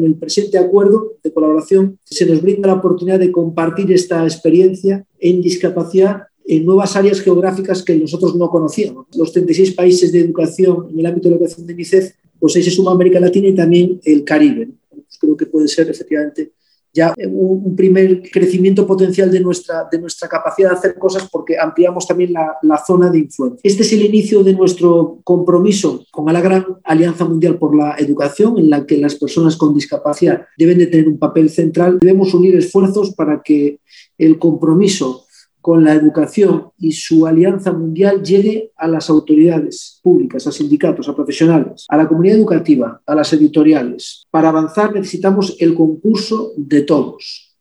en el presente acuerdo de colaboración se nos brinda la oportunidad de compartir esta experiencia en discapacidad en nuevas áreas geográficas que nosotros no conocíamos. Los 36 países de educación, en el ámbito de la educación de UNICEF, pues ahí se suma América Latina y también el Caribe. Pues creo que puede ser efectivamente ya un primer crecimiento potencial de nuestra capacidad de hacer cosas, porque ampliamos también la zona de influencia. Este es el inicio de nuestro compromiso con la gran Alianza Mundial por la Educación, en la que las personas con discapacidad deben de tener un papel central. Debemos unir esfuerzos para que el compromiso con la educación y su alianza mundial llegue a las autoridades públicas, a sindicatos, a profesionales, a la comunidad educativa, a las editoriales. Para avanzar necesitamos el concurso de todos.